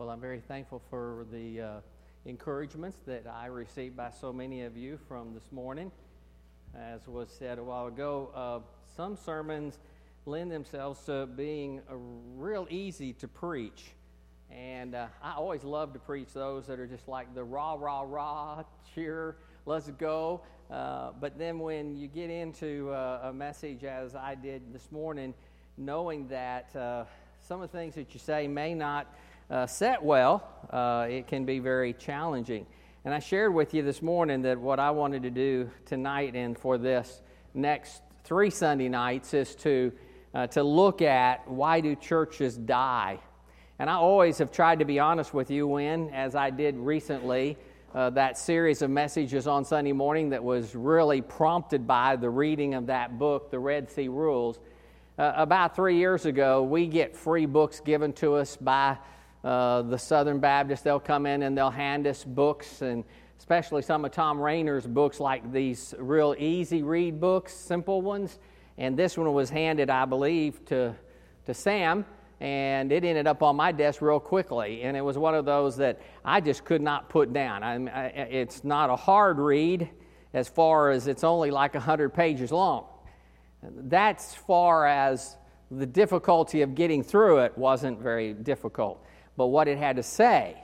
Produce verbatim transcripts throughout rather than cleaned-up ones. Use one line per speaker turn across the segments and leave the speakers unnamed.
Well, I'm very thankful for the uh, encouragements that I received by so many of you from this morning. As was said a while ago, uh, some sermons lend themselves to being uh, real easy to preach. And uh, I always love to preach those that are just like the rah, rah, rah, cheer, let's go. Uh, but then when you get into uh, a message as I did this morning, knowing that uh, some of the things that you say may not uh, set well, uh, it can be very challenging. And I shared with you this morning that what I wanted to do tonight and for this next three Sunday nights is to uh, to look at why do churches die. And I always have tried to be honest with you when, as I did recently, uh, that series of messages on Sunday morning that was really prompted by the reading of that book, The Red Sea Rules. Uh, about three years ago, we get free books given to us by uh, the Southern Baptists. They'll come in and they'll hand us books, and especially some of Tom Rainer's books, like these real easy read books, simple ones. And this one was handed, I believe, to to Sam. And it ended up on my desk real quickly, and it was one of those that I just could not put down. I, I, it's not a hard read as far as it's only like one hundred pages long. That's far as the difficulty of getting through it wasn't very difficult. But what it had to say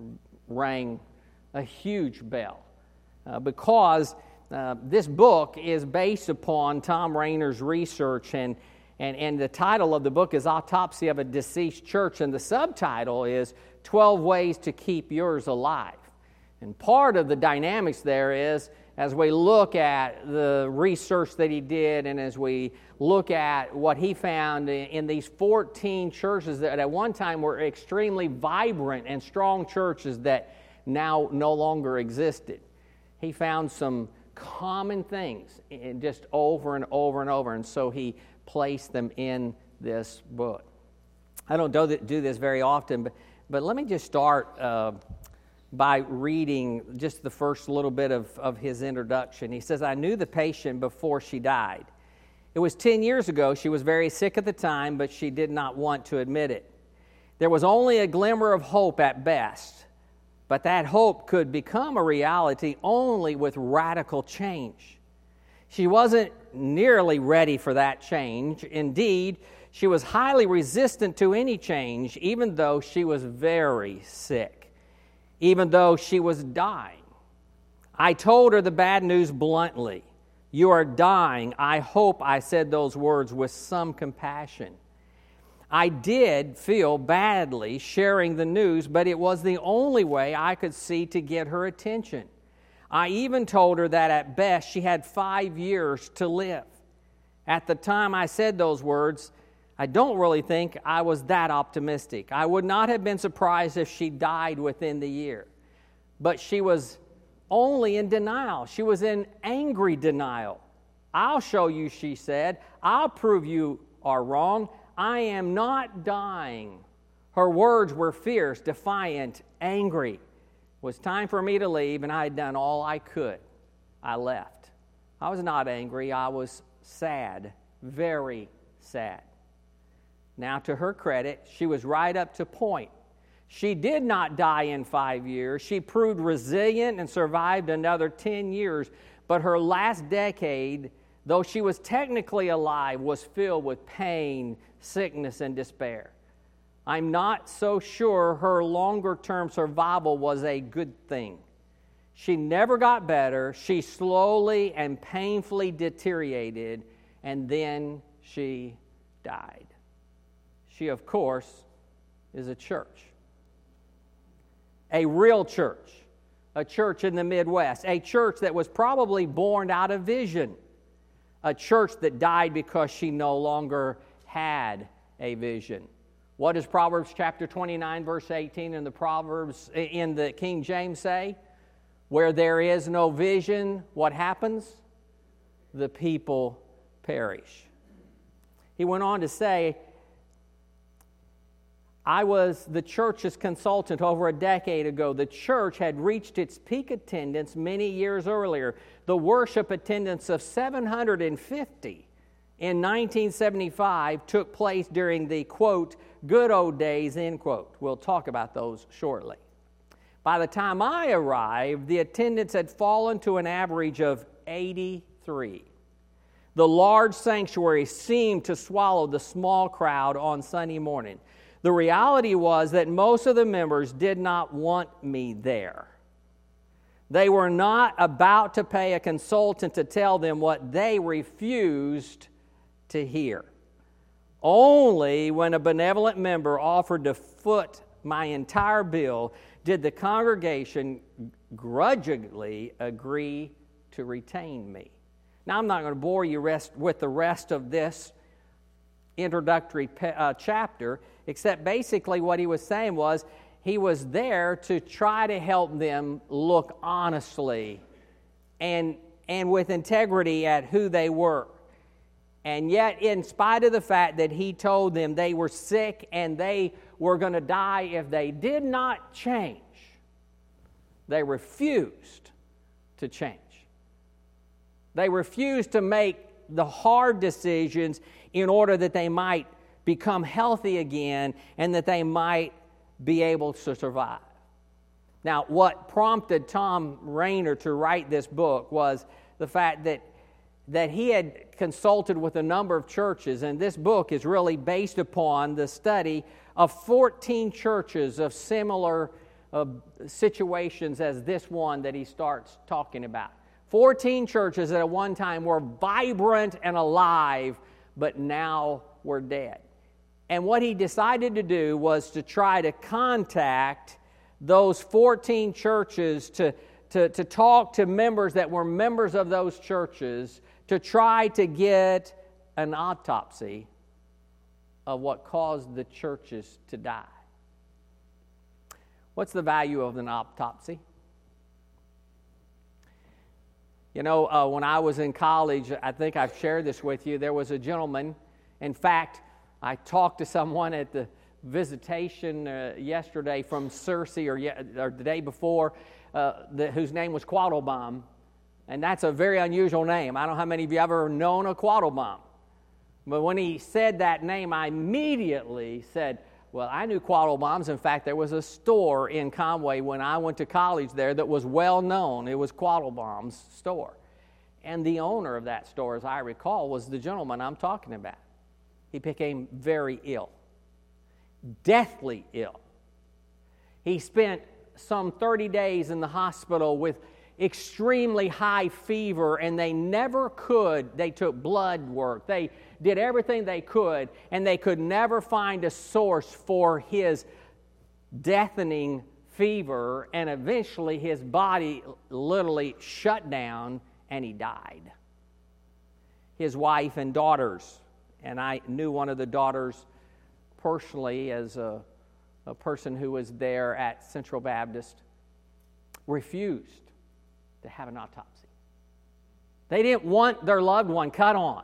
rang a huge bell uh, because uh, this book is based upon Tom Rainer's research, and And, and the title of the book is Autopsy of a Deceased Church, and the subtitle is twelve Ways to Keep Yours Alive. And part of the dynamics there is, as we look at the research that he did, and as we look at what he found in, in these fourteen churches that at one time were extremely vibrant and strong churches that now no longer existed, he found some common things just over and over and over, and so he place them in this book. I don't do this very often, but, but let me just start uh, by reading just the first little bit of, of his introduction. He says, "I knew the patient before she died. It was ten years ago. She was very sick at the time, but she did not want to admit it. There was only a glimmer of hope at best, but that hope could become a reality only with radical change. She wasn't nearly ready for that change. Indeed, she was highly resistant to any change, even though she was very sick, even though she was dying. I told her the bad news bluntly. 'You are dying.' I hope I said those words with some compassion. I did feel badly sharing the news, but it was the only way I could see to get her attention. I even told her that at best she had five years to live. At the time I said those words, I don't really think I was that optimistic. I would not have been surprised if she died within the year. But she was only in denial. She was in angry denial. 'I'll show you,' she said. 'I'll prove you are wrong. I am not dying.' Her words were fierce, defiant, angry. It was time for me to leave, and I had done all I could. I left. I was not angry. I was sad, very sad. Now, to her credit, she was right up to point. She did not die in five years. She proved resilient and survived another ten years, but her last decade, though she was technically alive, was filled with pain, sickness, and despair. I'm not so sure her longer-term survival was a good thing. She never got better. She slowly and painfully deteriorated, and then she died. She, of course, is a church. A real church. A church in the Midwest. A church that was probably born out of vision. A church that died because she no longer had a vision. What does Proverbs chapter twenty-nine, verse eighteen in the Proverbs in the King James say? Where there is no vision, what happens? The people perish. He went on to say, I was the church's consultant over a decade ago. The church had reached its peak attendance many years earlier. The worship attendance of seven hundred fifty in nineteen seventy-five took place during the, quote, good old days, end quote. We'll talk about those shortly. By the time I arrived, the attendance had fallen to an average of eighty-three. The large sanctuary seemed to swallow the small crowd on Sunday morning. The reality was that most of the members did not want me there. They were not about to pay a consultant to tell them what they refused to hear. Only when a benevolent member offered to foot my entire bill did the congregation grudgingly agree to retain me. Now, I'm not going to bore you rest with the rest of this introductory pe- uh, chapter, except basically what he was saying was he was there to try to help them look honestly and, and with integrity at who they were. And yet, in spite of the fact that he told them they were sick and they were going to die if they did not change, they refused to change. They refused to make the hard decisions in order that they might become healthy again and that they might be able to survive. Now, what prompted Thom Rainer to write this book was the fact that that he had consulted with a number of churches, and this book is really based upon the study of fourteen churches of similar uh, situations as this one that he starts talking about. fourteen churches that at one time were vibrant and alive, but now were dead. And what he decided to do was to try to contact those fourteen churches to, to, to talk to members that were members of those churches to try to get an autopsy of what caused the churches to die. What's the value of an autopsy? You know, uh, when I was in college, I think I've shared this with you, there was a gentleman. In fact, I talked to someone at the visitation uh, yesterday from Searcy, or, ye- or the day before, uh, the, whose name was Quattlebaum. And that's a very unusual name. I don't know how many of you ever known a Quattlebaum. But when he said that name, I immediately said, well, I knew Quattlebaums. In fact, there was a store in Conway when I went to college there that was well known. It was Quattlebaum's store. And the owner of that store, as I recall, was the gentleman I'm talking about. He became very ill, deathly ill. He spent some thirty days in the hospital with extremely high fever, and they never could. They took blood work. They did everything they could, and they could never find a source for his deafening fever, and eventually his body literally shut down, and he died. His wife and daughters, and I knew one of the daughters personally as a, a person who was there at Central Baptist, refused to have an autopsy. They didn't want their loved one cut on.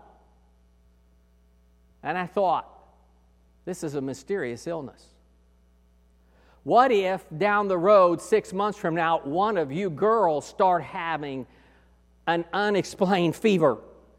And I thought, this is a mysterious illness. What if down the road, six months from now, one of you girls start having an unexplained fever?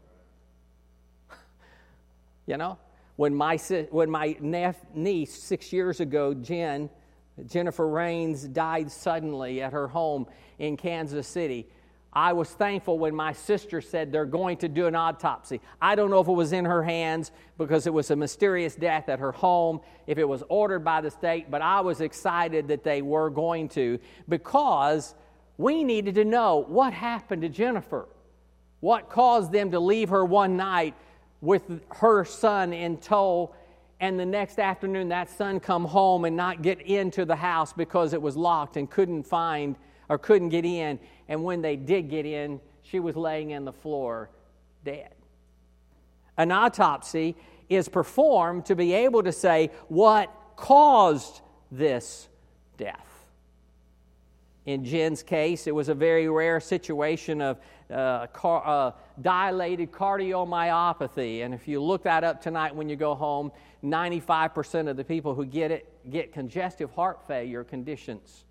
You know, when my when my niece six years ago, Jen, Jennifer Rains, died suddenly at her home in Kansas City, I was thankful when my sister said they're going to do an autopsy. I don't know if it was in her hands because it was a mysterious death at her home, if it was ordered by the state, but I was excited that they were going to, because we needed to know what happened to Jennifer. What caused them to leave her one night with her son in tow, and the next afternoon that son come home and not get into the house because it was locked and couldn't find or couldn't get in. And when they did get in, she was laying in the floor dead. An autopsy is performed to be able to say what caused this death. In Jen's case, it was a very rare situation of uh, car, uh, dilated cardiomyopathy. And if you look that up tonight when you go home, ninety-five percent of the people who get it get congestive heart failure conditions.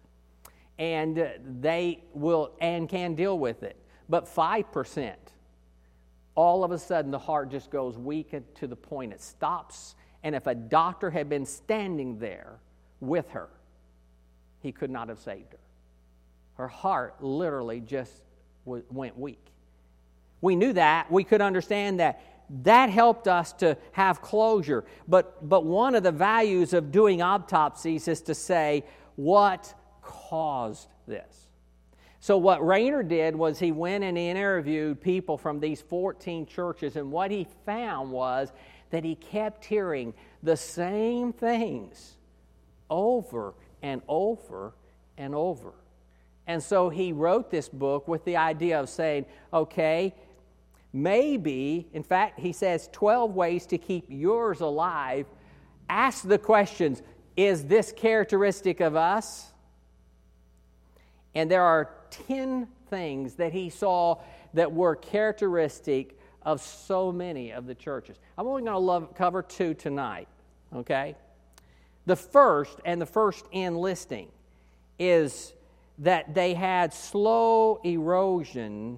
And they will and can deal with it. But five percent all of a sudden the heart just goes weak to the point it stops. And if a doctor had been standing there with her, he could not have saved her. Her heart literally just w- went weak. We knew that. We could understand that. That helped us to have closure. But, but one of the values of doing autopsies is to say, what caused this? So what Rayner did was he went and he interviewed people from these fourteen churches, and what he found was that he kept hearing the same things over and over and over. And so he wrote this book with the idea of saying, okay, maybe, in fact, he says twelve ways to keep yours alive. Ask the questions, is this characteristic of us? And there are ten things that he saw that were characteristic of so many of the churches. I'm only going to cover two tonight, okay? The first, and the first in listing, is that they had slow erosionism,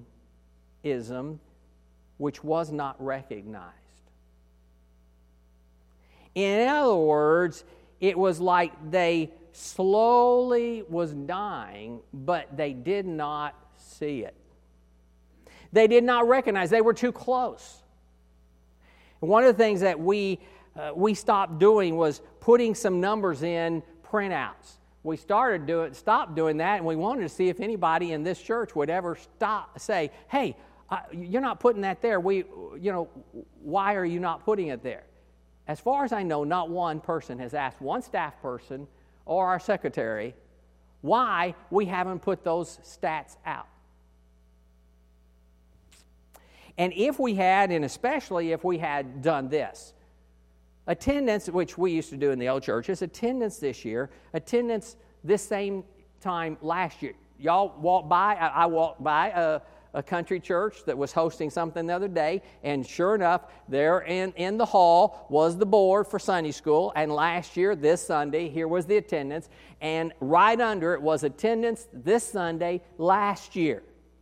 which was not recognized. In other words, it was like they slowly was dying, but they did not see it. They did not recognize. They were too close. One of the things that we uh, we stopped doing was putting some numbers in printouts. We started doing, stopped doing that, and we wanted to see if anybody in this church would ever stop, say, "Hey, uh, you're not putting that there. We, you know, why are you not putting it there?" As far as I know, not one person has asked one staff person or our secretary why we haven't put those stats out. And if we had, and especially if we had done this, attendance, which we used to do in the old churches, attendance this year, attendance this same time last year. Y'all walked by, I, I walked by a, a country church that was hosting something the other day, and sure enough, there in, in the hall was the board for Sunday school, and last year, this Sunday, here was the attendance, and right under it was attendance this Sunday last year.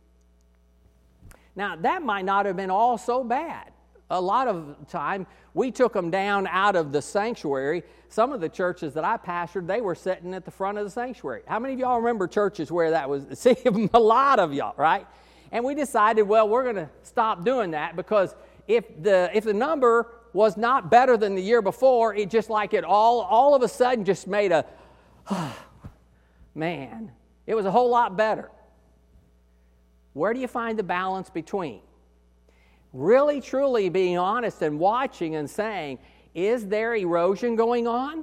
Now, that might not have been all so bad. A lot of time, we took them down out of the sanctuary. Some of the churches that I pastored, they were sitting at the front of the sanctuary. How many of y'all remember churches where that was? See, a lot of y'all, right? And we decided, well, we're going to stop doing that, because if the if the number was not better than the year before, it just like it all, all of a sudden just made a, oh, man, it was a whole lot better. Where do you find the balance between really, truly being honest and watching and saying, is there erosion going on?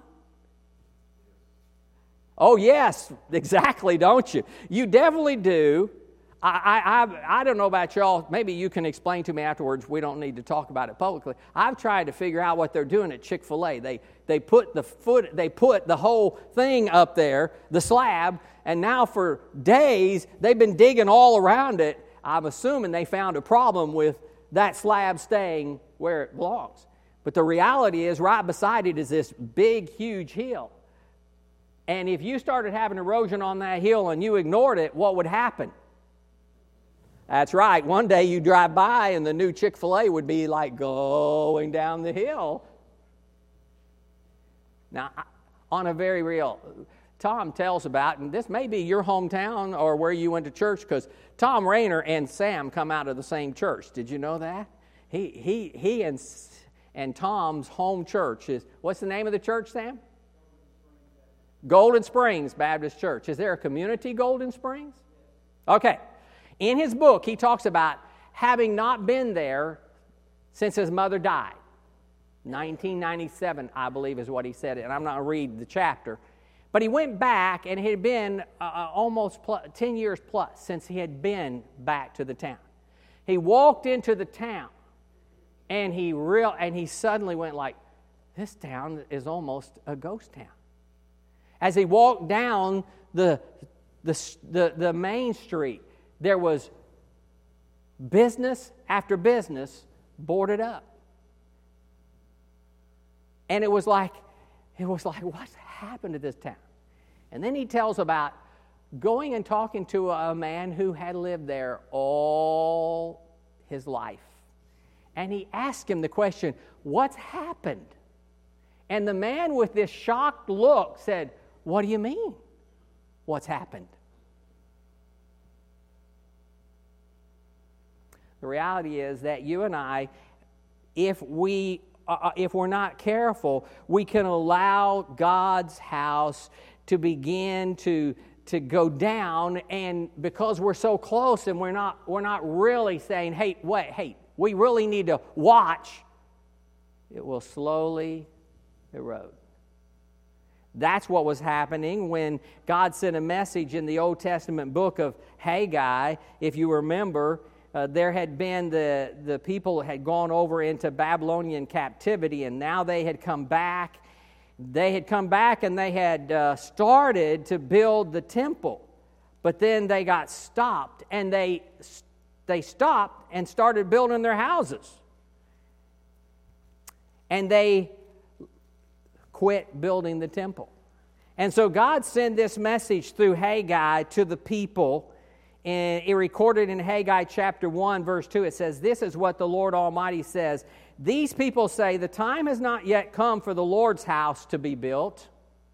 Oh, yes, exactly, don't you? You definitely do. I, I, I don't know about y'all. Maybe you can explain to me afterwards. We don't need to talk about it publicly. I've tried to figure out what they're doing at Chick-fil-A. They they put the foot, they put the whole thing up there, the slab, and now for days they've been digging all around it. I'm assuming they found a problem with that slab staying where it belongs. But the reality is, right beside it is this big, huge hill. And if you started having erosion on that hill and you ignored it, what would happen? That's right. One day you drive by and the new Chick-fil-A would be like going down the hill. Now, on a very real, Tom tells about, and this may be your hometown or where you went to church, because Tom Rayner and Sam come out of the same church. Did you know that? He he he and and Tom's home church is, what's the name of the church, Sam? Golden Springs Baptist Church. Is there a community Golden Springs? Okay. In his book, he talks about having not been there since his mother died. nineteen ninety-seven, I believe, is what he said, and I'm not going to read the chapter. But he went back, and it had been uh, almost plus, ten years plus since he had been back to the town. He walked into the town, and he real and he suddenly went like, this town is almost a ghost town. As he walked down the the the, the main street, there was business after business boarded up. And it was like, it was like, what's happened to this town? And then he tells about going and talking to a man who had lived there all his life. And he asked him the question, what's happened? And the man with this shocked look said, what do you mean? What's happened? The reality is that you and I, if we uh, if we're not careful, we can allow God's house to begin to to go down, and because we're so close and we're not we're not really saying, hey, wait, hey, we really need to watch, it will slowly erode. That's what was happening when God sent a message in the Old Testament book of Haggai. If you remember, uh, there had been the, the people had gone over into Babylonian captivity, and now they had come back. They had come back and they had uh, started to build the temple. But then they got stopped, and they, they stopped and started building their houses. And they quit building the temple. And so God sent this message through Haggai to the people, and it recorded in Haggai chapter one, verse two. It says, this is what the Lord Almighty says. These people say, the time has not yet come for the Lord's house to be built.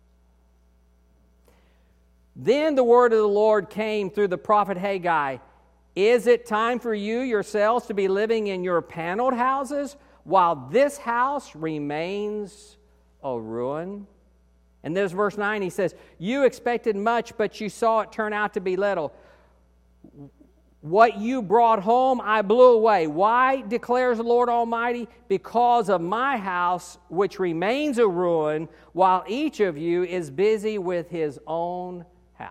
Then the word of the Lord came through the prophet Haggai. Is it time for you yourselves to be living in your paneled houses while this house remains a ruin? And there's verse nine. He says, you expected much, but you saw it turn out to be little. What you brought home, I blew away. Why, declares the Lord Almighty? Because of my house, which remains a ruin, while each of you is busy with his own house.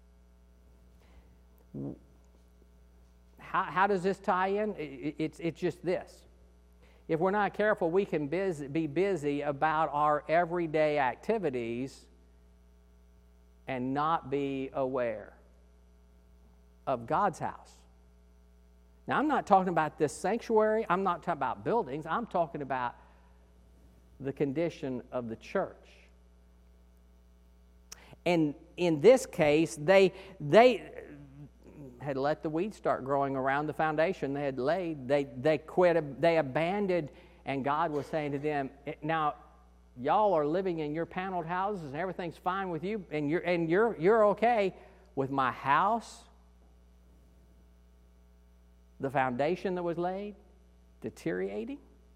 How, how does this tie in? It, it's, it's just this. If we're not careful, we can busy, be busy about our everyday activities and not be aware of God's house. Now, I'm not talking about this sanctuary. I'm not talking about buildings. I'm talking about the condition of the church. And in this case, they they had let the weeds start growing around the foundation they had laid. They they quit. They abandoned, and God was saying to them, "Now, y'all are living in your paneled houses, and everything's fine with you, and you're and you're you're okay with my house." The foundation that was laid deteriorating.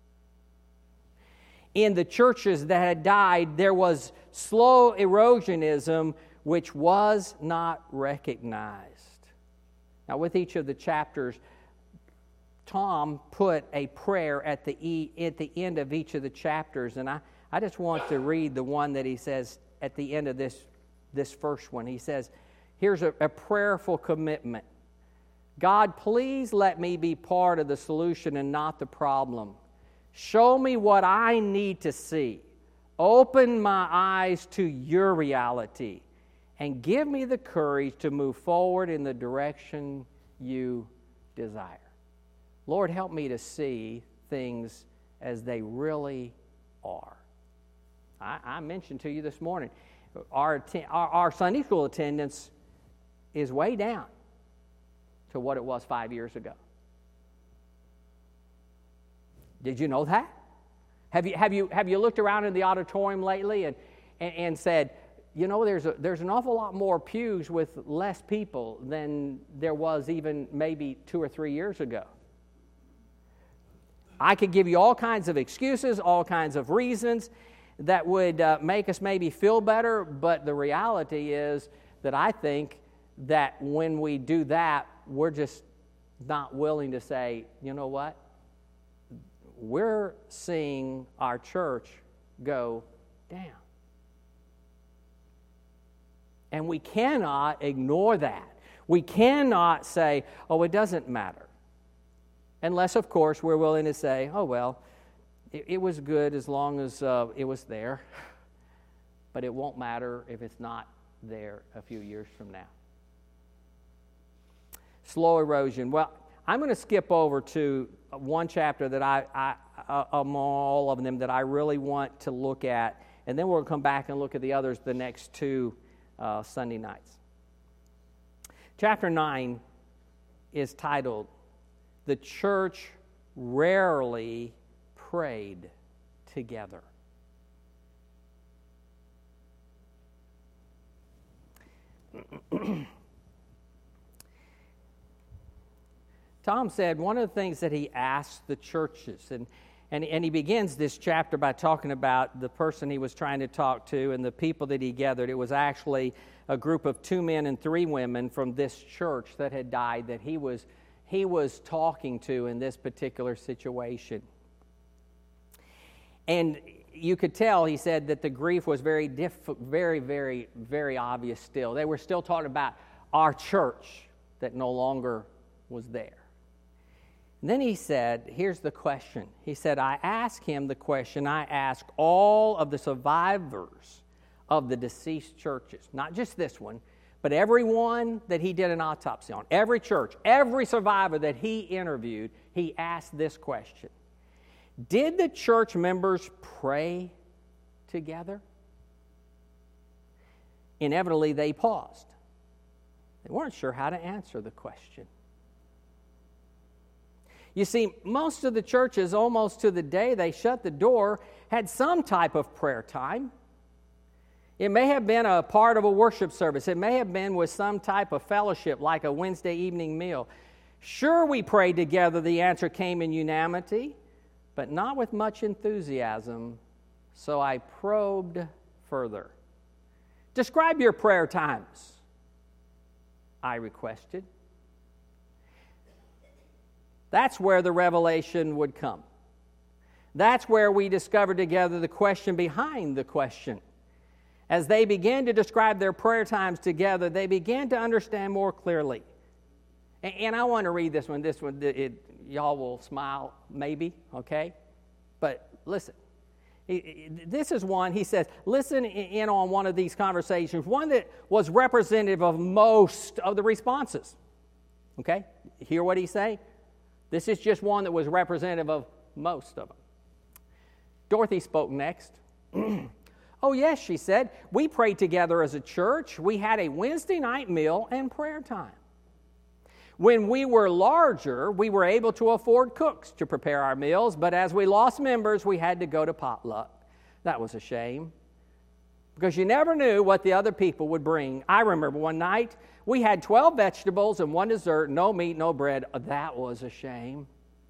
In the churches that had died, there was slow erosionism which was not recognized. Now, with each of the chapters, Tom put a prayer at the e, at the end of each of the chapters, and I, I just want to read the one that he says at the end of this, this first one. He says, here's a, a prayerful commitment. God, please let me be part of the solution and not the problem. Show me what I need to see. Open my eyes to your reality and give me the courage to move forward in the direction you desire. Lord, help me to see things as they really are. I, I mentioned to you this morning, our, our, our Sunday school attendance is way down to what it was five years ago. Did you know that? Have you have you have you looked around in the auditorium lately and and, and said, you know, there's a, there's an awful lot more pews with less people than there was even maybe two or three years ago. I could give you all kinds of excuses, all kinds of reasons that would uh, make us maybe feel better, but the reality is that I think that when we do that, we're just not willing to say, you know what? We're seeing our church go down. And we cannot ignore that. We cannot say, oh, it doesn't matter. Unless, of course, we're willing to say, oh, well, it, it was good as long as uh, it was there. But it won't matter if it's not there a few years from now. Slow erosion. Well, I'm going to skip over to one chapter that I, I, uh, among all of them, that I really want to look at, and then we'll come back and look at the others the next two uh, Sunday nights. Chapter nine is titled, "The Church rarely prayed together. Tom said one of the things that he asked the churches, and, and, and he begins this chapter by talking about the person he was trying to talk to and the people that he gathered. It was actually a group of two men and three women from this church that had died that he was, he was talking to in this particular situation. And you could tell, he said, that the grief was very, diff- very, very, very obvious still. They were still talking about our church that no longer was there. And then he said, here's the question. He said, I asked him the question I asked all of the survivors of the deceased churches. Not just this one, but every one that he did an autopsy on. Every church, every survivor that he interviewed, he asked this question. Did the church members pray together? Inevitably, they paused. They weren't sure how to answer the question. You see, most of the churches, almost to the day they shut the door, had some type of prayer time. It may have been a part of a worship service. It may have been with some type of fellowship, like a Wednesday evening meal. Sure, we prayed together. The answer came in unanimity, but not with much enthusiasm. So I probed further. Describe your prayer times, I requested. That's where the revelation would come. That's where we discovered together the question behind the question. As they began to describe their prayer times together, they began to understand more clearly. And, and I want to read this one. This one, it, it, y'all will smile, maybe, okay? But listen. This is one, he says, listen in on one of these conversations, one that was representative of most of the responses. Okay? Hear what he's saying? This is just one that was representative of most of them. Dorothy spoke next. Oh, yes, she said, we prayed together as a church. We had a Wednesday night meal and prayer time. When we were larger, we were able to afford cooks to prepare our meals, but as we lost members, we had to go to potluck. That was a shame, because you never knew what the other people would bring. I remember one night, we had twelve vegetables and one dessert, no meat, no bread. That was a shame.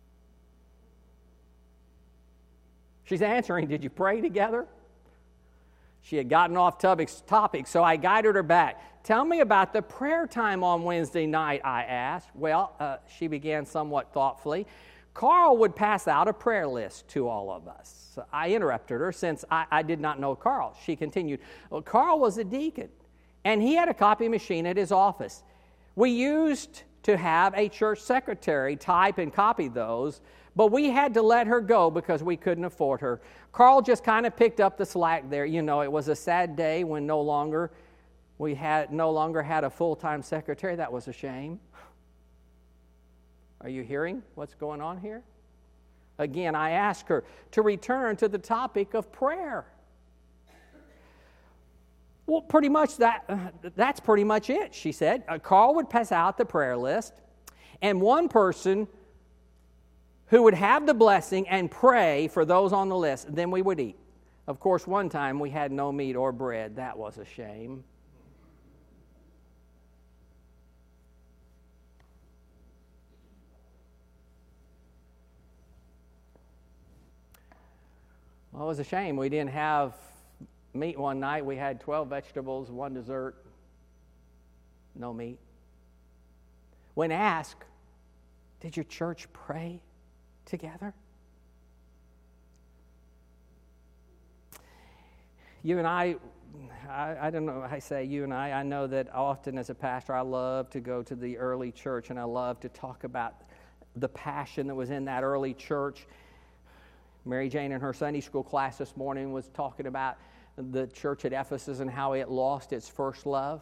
She's answering, did you pray together? She had gotten off topic, so I guided her back. Tell me about the prayer time on Wednesday night, I asked. Well, uh, she began somewhat thoughtfully. Carl would pass out a prayer list to all of us. I interrupted her since I, I did not know Carl. She continued, well, Carl was a deacon, and he had a copy machine at his office. We used to have a church secretary type and copy those, but we had to let her go because we couldn't afford her. Carl just kind of picked up the slack there. You know, it was a sad day when no longer we had no longer had a full-time secretary. That was a shame. Are you hearing what's going on here? Again, I asked her to return to the topic of prayer. Well, pretty much that, uh, that's pretty much it, she said. Uh, Carl would pass out the prayer list, and one person who would have the blessing and pray for those on the list, then we would eat. Of course, one time we had no meat or bread. That was a shame. Well, it was a shame. We didn't have meat one night. We had twelve vegetables, one dessert, no meat. When asked, did your church pray together? You and I, I, I don't know, I say you and I, I know that often as a pastor I love to go to the early church and I love to talk about the passion that was in that early church. Mary Jane in her Sunday school class this morning was talking about the church at Ephesus and how it lost its first love.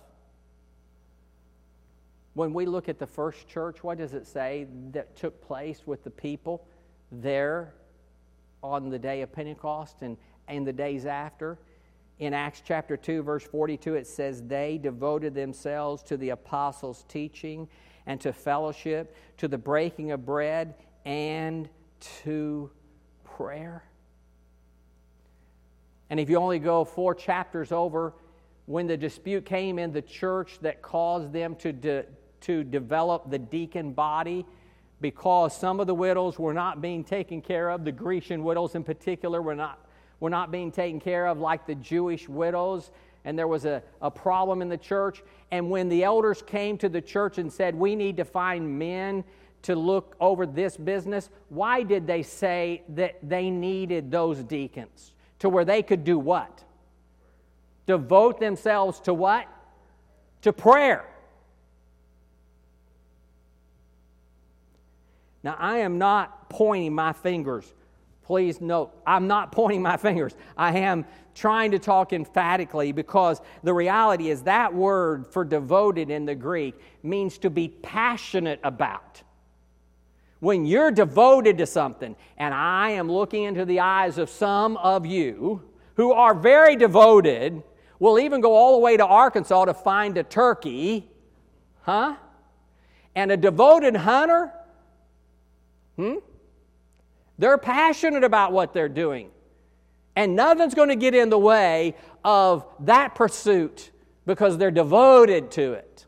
When we look at the first church, what does it say that took place with the people there on the day of Pentecost and, and the days after? In Acts chapter two, verse forty-two, it says, they devoted themselves to the apostles' teaching and to fellowship, to the breaking of bread, and to prayer. And if you only go four chapters over, when the dispute came in the church that caused them to, de- to develop the deacon body, because some of the widows were not being taken care of, the Grecian widows in particular were not, were not being taken care of like the Jewish widows, and there was a, a problem in the church. And when the elders came to the church and said, we need to find men to look over this business, why did they say that they needed those deacons? To where they could do what? Devote themselves to what? To prayer. Now, I am not pointing my fingers. Please note, I'm not pointing my fingers. I am trying to talk emphatically, because the reality is that word for devoted in the Greek means to be passionate about. When you're devoted to something, and I am looking into the eyes of some of you who are very devoted, will even go all the way to Arkansas to find a turkey, huh? And a devoted hunter, hmm? They're passionate about what they're doing. And nothing's going to get in the way of that pursuit because they're devoted to it.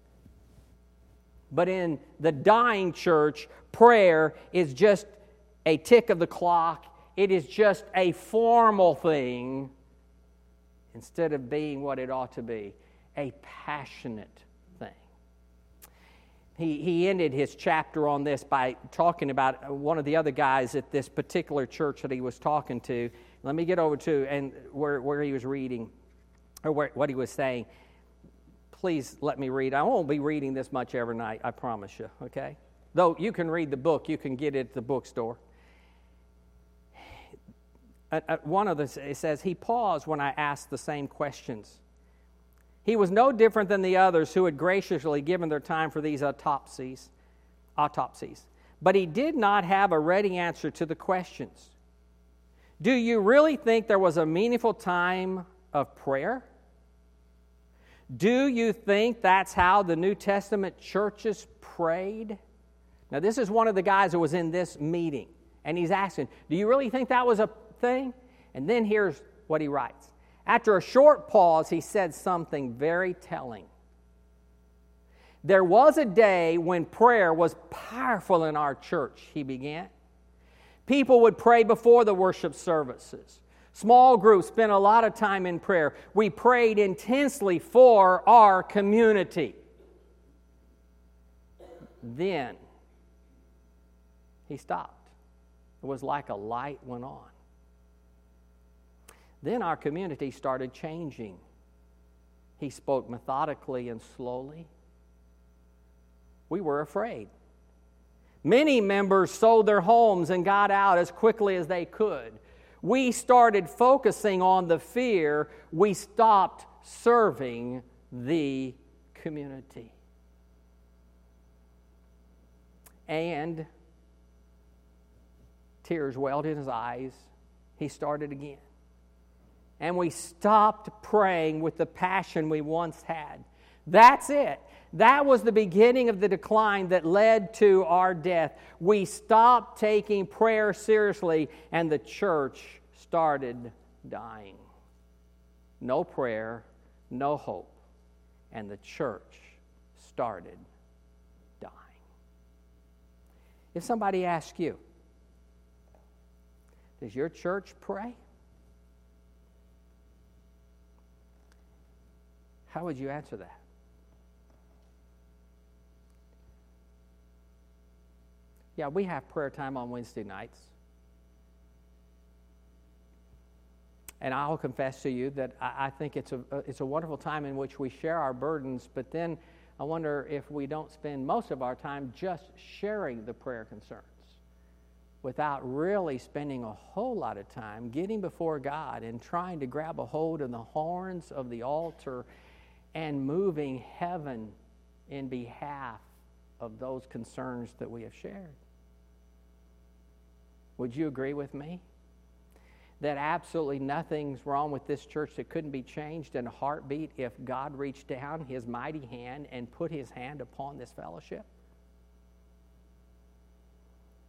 But in the dying church, prayer is just a tick of the clock. It is just a formal thing instead of being what it ought to be, a passionate thing. He, he ended his chapter on this by talking about one of the other guys at this particular church that he was talking to. Let me get over to and where, where he was reading, or where, what he was saying. Please let me read. I won't be reading this much every night, I promise you, okay? Though you can read the book, you can get it at the bookstore. At, at one of the, it says, he paused when I asked the same questions. He was no different than the others who had graciously given their time for these autopsies, autopsies. But he did not have a ready answer to the questions. Do you really think there was a meaningful time of prayer? Do you think that's how the New Testament churches prayed? Now, this is one of the guys who was in this meeting, and he's asking, do you really think that was a thing? And then here's what he writes. After a short pause, he said something very telling. There was a day when prayer was powerful in our church, he began. People would pray before the worship services. Small groups spent a lot of time in prayer. We prayed intensely for our community. Then he stopped. It was like a light went on. Then our community started changing. He spoke methodically and slowly. We were afraid. Many members sold their homes and got out as quickly as they could. We started focusing on the fear. We stopped serving the community. And tears welled in his eyes. He started again. And we stopped praying with the passion we once had. That's it. That was the beginning of the decline that led to our death. We stopped taking prayer seriously, and the church started dying. No prayer, no hope, and the church started dying. If somebody asks you, does your church pray? How would you answer that? Yeah, we have prayer time on Wednesday nights. And I'll confess to you that I, I think it's a, it's a wonderful time in which we share our burdens, but then I wonder if we don't spend most of our time just sharing the prayer concerns without really spending a whole lot of time getting before God and trying to grab a hold of the horns of the altar and moving heaven in behalf of those concerns that we have shared. Would you agree with me that absolutely nothing's wrong with this church that couldn't be changed in a heartbeat if God reached down his mighty hand and put his hand upon this fellowship?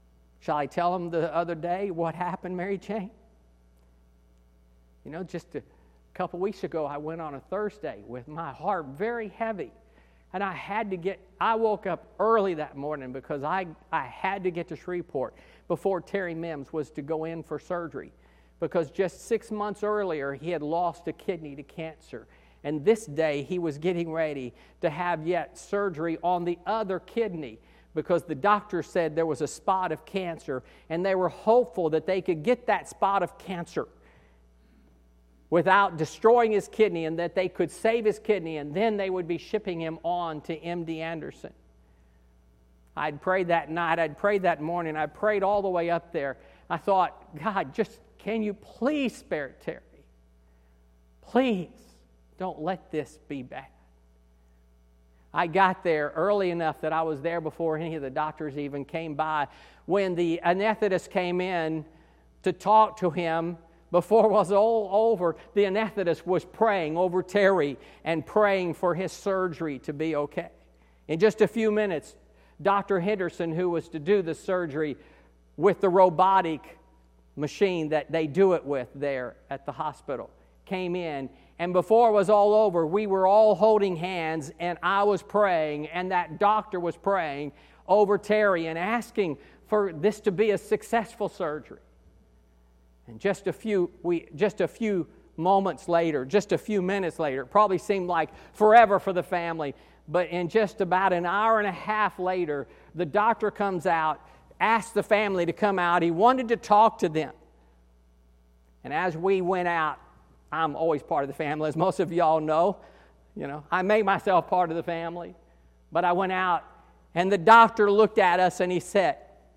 Shall I tell them the other day what happened, Mary Jane? You know, just a couple weeks ago, I went on a Thursday with my heart very heavy. And I had to get, I woke up early that morning because I, I had to get to Shreveport before Terry Mims was to go in for surgery. Because just six months earlier, he had lost a kidney to cancer. And this day, he was getting ready to have yet surgery on the other kidney because the doctor said there was a spot of cancer, and they were hopeful that they could get that spot of cancer without destroying his kidney, and that they could save his kidney, and then they would be shipping him on to M D Anderson. I'd prayed that night. I'd prayed that morning. I prayed all the way up there. I thought, God, just can you please spare Terry? Please don't let this be bad. I got there early enough that I was there before any of the doctors even came by. When the anesthetist came in to talk to him, before it was all over, the anesthetist was praying over Terry and praying for his surgery to be okay. In just a few minutes, Doctor Henderson, who was to do the surgery with the robotic machine that they do it with there at the hospital, came in. And before it was all over, we were all holding hands, and I was praying, and that doctor was praying over Terry and asking for this to be a successful surgery. And just a few we just a few moments later, just a few minutes later, it probably seemed like forever for the family, but in just about an hour and a half later, the doctor comes out, asks the family to come out. He wanted to talk to them. And as we went out, I'm always part of the family, as most of y'all know. You know, I made myself part of the family. But I went out, and the doctor looked at us, and he said,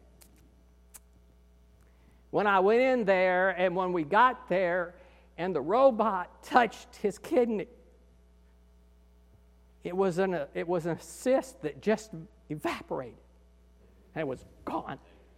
when I went in there, and when we got there, and the robot touched his kidney, it was an it was an cyst that just evaporated, and it was gone.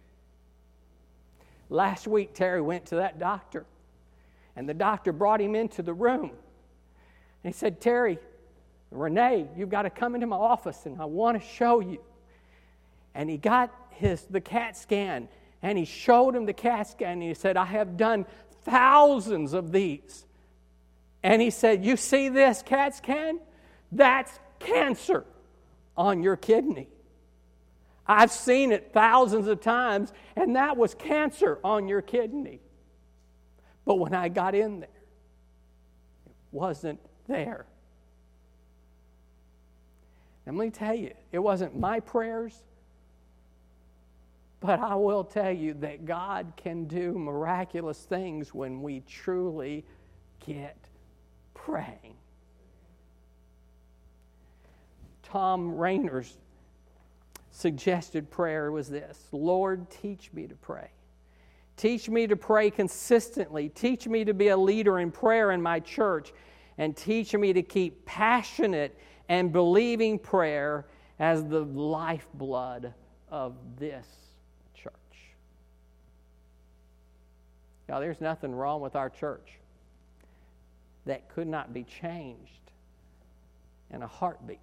Last week, Terry went to that doctor, and the doctor brought him into the room, and he said, "Terry, Renee, you've got to come into my office, and I want to show you." And he got his the CAT scan. And he showed him the CAT scan, and he said, "I have done thousands of these." And he said, "You see this CAT scan? That's cancer on your kidney. I've seen it thousands of times, and that was cancer on your kidney. But when I got in there, it wasn't there." And let me tell you, it wasn't my prayers, but I will tell you that God can do miraculous things when we truly get praying. Tom Rainer's suggested prayer was this: "Lord, teach me to pray. Teach me to pray consistently. Teach me to be a leader in prayer in my church. And teach me to keep passionate and believing prayer as the lifeblood of this church." Now, there's nothing wrong with our church that could not be changed in a heartbeat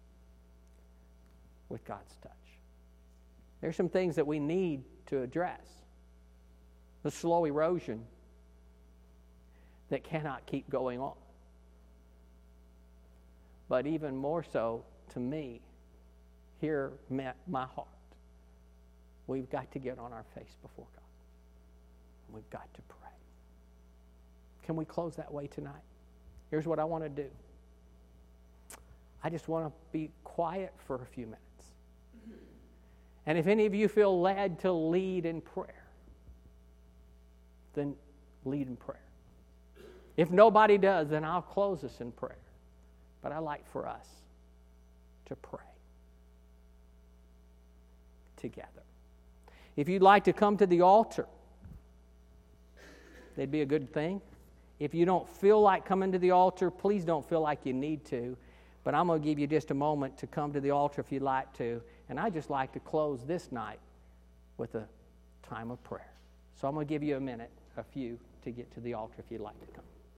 with God's touch. There's some things that we need to address. The slow erosion that cannot keep going on. But even more so, to me, here met my heart. We've got to get on our face before God. We've got to pray. Can we close that way tonight? Here's what I want to do. I just want to be quiet for a few minutes. And if any of you feel led to lead in prayer, then lead in prayer. If nobody does, then I'll close us in prayer. But I like for us to pray together. If you'd like to come to the altar, that'd be a good thing. If you don't feel like coming to the altar, please don't feel like you need to. But I'm going to give you just a moment to come to the altar if you'd like to. And I'd just like to close this night with a time of prayer. So I'm going to give you a minute, a few, to get to the altar if you'd like to come.